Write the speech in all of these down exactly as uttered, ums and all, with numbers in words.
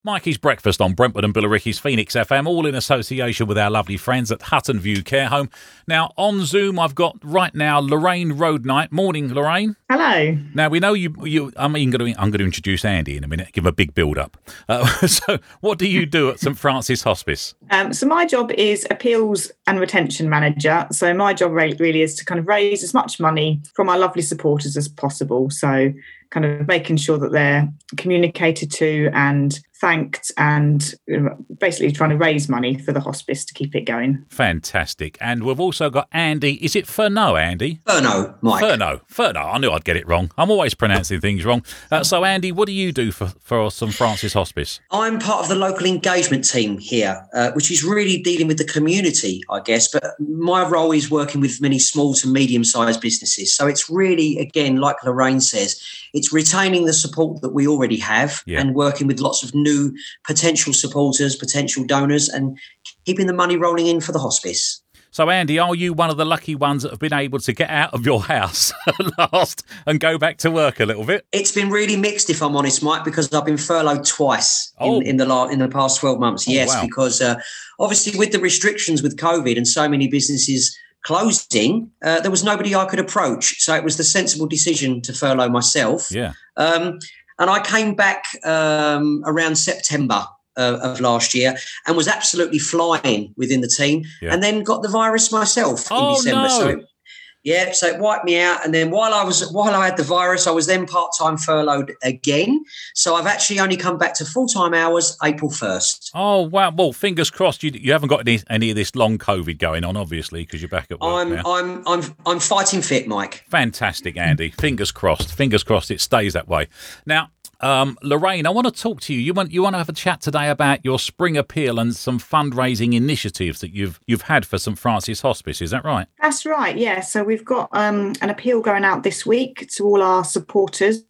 Mikey's Breakfast on Brentwood and Billericay's Phoenix F M, all in association with our lovely friends at Hutton View Care Home. Now, on Zoom, I've got right now Lorraine Roadnight. Morning, Lorraine. Hello. Now, we know you, you I'm, going to, I'm going to introduce Andy in a minute, give him a big build-up. Uh, so, what do you do at St Francis Hospice? Um, so, my job is Appeals and Retention Manager. So, my job really is to kind of raise as much money from our lovely supporters as possible. So, kind of making sure that they're communicated to and thanked and basically trying to raise money for the hospice to keep it going. Fantastic. And we've also got Andy. Is it Furneaux, Andy? Furneaux, Mike. Furneaux. Furneaux. I knew I'd get it wrong. I'm always pronouncing things wrong. Uh, so, Andy, what do you do for, for St Francis Hospice? I'm part of the local engagement team here, uh, which is really dealing with the community, I guess. But my role is working with many small to medium-sized businesses. So it's really, again, like Lorraine says, it's retaining the support that we already have yeah. and working with lots of new potential supporters, potential donors, and keeping the money rolling in for the hospice. So, Andy, are you one of the lucky ones that have been able to get out of your house at last and go back to work a little bit? It's been really mixed, if I'm honest, Mike, because I've been furloughed twice oh. in, in the la- in the past twelve months. Oh, yes, wow. because uh, obviously with the restrictions with COVID and so many businesses closing, uh, there was nobody I could approach. So it was the sensible decision to furlough myself. Yeah. Um, and I came back um, around September uh, of last year and was absolutely flying within the team yeah. and then got the virus myself oh, in December. No. So it, yeah, so it wiped me out. And then while I was while I had the virus, I was then part-time furloughed again. So I've actually only come back to full-time hours April first. Oh, wow. Well, fingers crossed you you haven't got any, any of this long COVID going on, obviously, because you're back at work I'm now. I'm I'm I'm fighting fit, Mike. Fantastic, Andy. Fingers crossed. Fingers crossed it stays that way. Now, Um, Lorraine, I want to talk to you. You want you want to have a chat today about your spring appeal and some fundraising initiatives that you've you've had for St Francis Hospice. Is that right? That's right. Yeah. So we've got um, an appeal going out this week to all our supporters.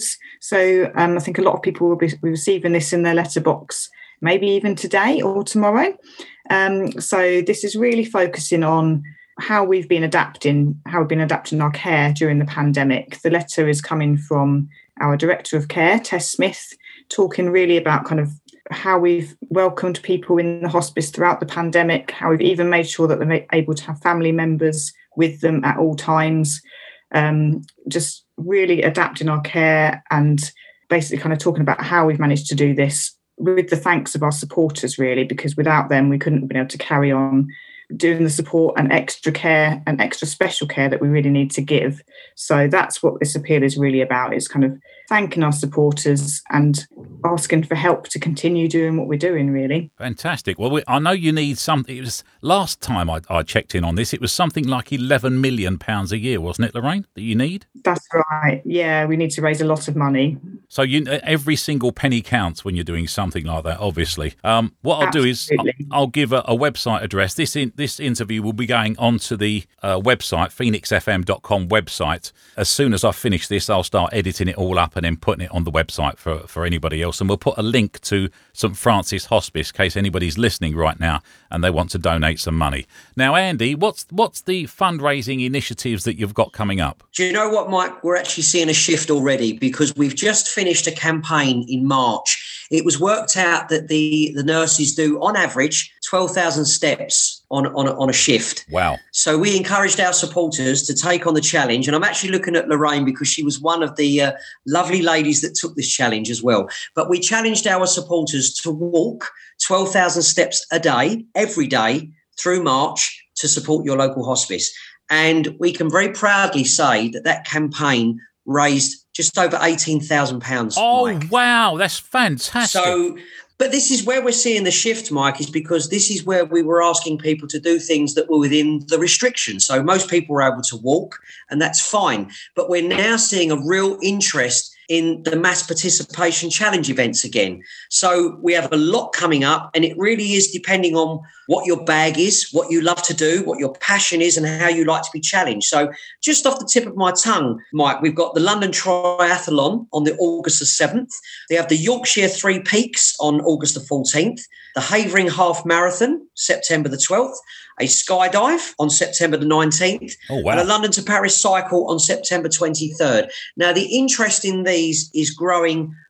So um, I think a lot of people will be receiving this in their letterbox, maybe even today or tomorrow. Um, so this is really focusing on how we've been adapting, how we've been adapting our care during the pandemic. The letter is coming from our Director of Care, Tess Smith, talking really about kind of how we've welcomed people in the hospice throughout the pandemic, how we've even made sure that they're able to have family members with them at all times, um, just really adapting our care and basically kind of talking about how we've managed to do this with the thanks of our supporters, really, because without them, we couldn't have been able to carry on doing the support and extra care and extra special care that we really need to give. So that's what this appeal is really about. It's kind of thanking our supporters and asking for help to continue doing what we're doing, really. Fantastic. Well, we, I know you need something. It was last time I, I checked in on this, it was something like eleven million pounds a year, wasn't it, Lorraine, that you need? That's right. Yeah, we need to raise a lot of money. So you, every single penny counts when you're doing something like that, obviously. Um, what I'll Absolutely. do is I'll, I'll give a, a website address. This in, this interview will be going onto the uh, website, phoenix f m dot com website. As soon as I finish this, I'll start editing it all up and then putting it on the website for, for anybody else. And we'll put a link to St Francis Hospice in case anybody's listening right now and they want to donate some money. Now, Andy, what's what's the fundraising initiatives that you've got coming up? Do you know what, Mike? We're actually seeing a shift already because we've just finished a campaign in March. It was worked out that the, the nurses do, on average, twelve thousand steps on, on, on a shift. Wow. So we encouraged our supporters to take on the challenge. And I'm actually looking at Lorraine because she was one of the uh, lovely ladies that took this challenge as well. But we challenged our supporters to walk twelve thousand steps a day, every day, through March to support your local hospice. And we can very proudly say that that campaign raised just over eighteen thousand pounds. Oh, Mike. Wow. That's fantastic. So, but this is where we're seeing the shift, Mike, is because this is where we were asking people to do things that were within the restrictions. So most people were able to walk, and that's fine. But we're now seeing a real interest in the mass participation challenge events again. So we have a lot coming up, and it really is depending on what your bag is, what you love to do, what your passion is, and how you like to be challenged. So just off the tip of my tongue, Mike, we've got the London Triathlon on the August the seventh. They have the Yorkshire Three Peaks on August the fourteenth, the Havering Half Marathon, September the twelfth, a skydive on September the nineteenth, oh, wow. and a London to Paris cycle on September twenty-third. Now, the interest in these is growing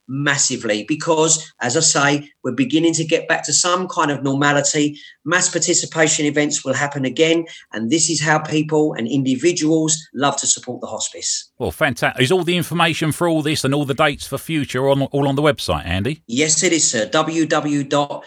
massively because, as I say, we're beginning to get back to some kind of normality. Mass participation events will happen again, and this is how people and individuals love to support the hospice. Well, fantastic. Is all the information for all this and all the dates for future on, all on the website, Andy? Yes, it is, sir. w w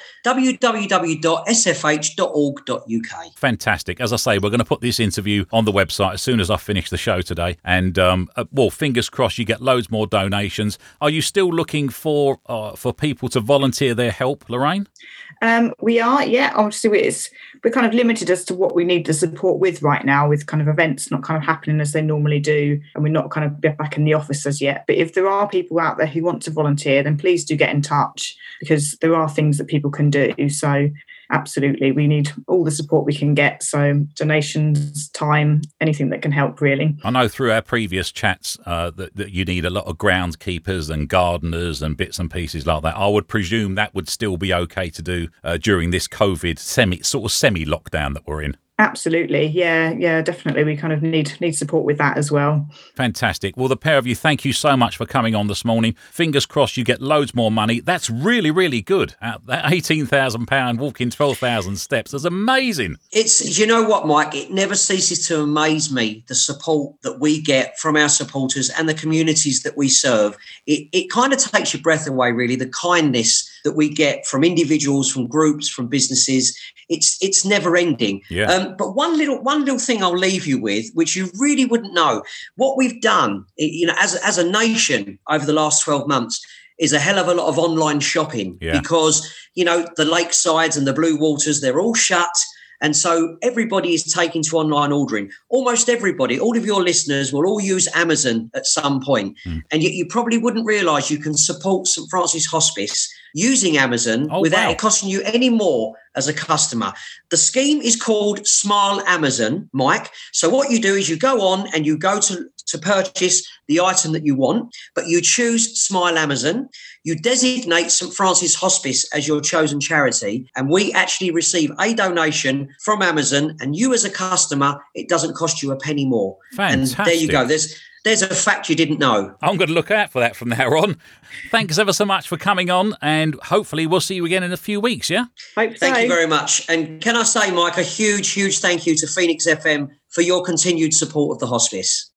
w dot s f h dot org dot u k. Fantastic. As I say, we're going to put this interview on the website as soon as I finish the show today. And, um, uh, well, fingers crossed you get loads more donations. Are you still looking for uh, for people to volunteer their help, Lorraine? Um, we are, yeah. Obviously, it's we're kind of limited as to what we need the support with right now, with kind of events not kind of happening as they normally do, and we're not kind of back in the office as yet. But if there are people out there who want to volunteer, then please do get in touch, because there are things that people can do. So absolutely, we need all the support we can get. So donations, time, anything that can help, really. I know through our previous chats uh, that, that you need a lot of groundskeepers and gardeners and bits and pieces like that. I would presume that would still be okay to do uh, during this COVID semi sort of semi-lockdown that we're in. Absolutely. Yeah, yeah, definitely. We kind of need need support with that as well. Fantastic. Well, the pair of you, thank you so much for coming on this morning. Fingers crossed you get loads more money. That's really, really good. Uh, that eighteen thousand pounds walking twelve thousand steps. That's amazing. It's, you know what, Mike? It never ceases to amaze me, the support that we get from our supporters and the communities that we serve. It, it kind of takes your breath away, really, the kindness that we get from individuals, from groups, from businesses. It's it's never ending. Yeah. Um, but one little one little thing I'll leave you with, which you really wouldn't know, what we've done, you know, as as a nation over the last twelve months, is a hell of a lot of online shopping. Yeah. Because, you know, the lakesides and the blue waters, they're all shut. And so everybody is taking to online ordering. Almost everybody, all of your listeners will all use Amazon at some point. Mm. And yet you probably wouldn't realise you can support St Francis Hospice using Amazon oh, without wow. it costing you any more as a customer. The scheme is called Smile Amazon, Mike. So what you do is you go on and you go to, to purchase the item that you want, but you choose Smile Amazon. You designate St Francis Hospice as your chosen charity, and we actually receive a donation from Amazon, and you as a customer, it doesn't cost you a penny more. Fantastic. And there you go. There's There's a fact you didn't know. I'm going to look out for that from now on. Thanks ever so much for coming on, and hopefully we'll see you again in a few weeks, yeah? Hope so. Thank you very much. And can I say, Mike, a huge, huge thank you to Phoenix F M for your continued support of the hospice.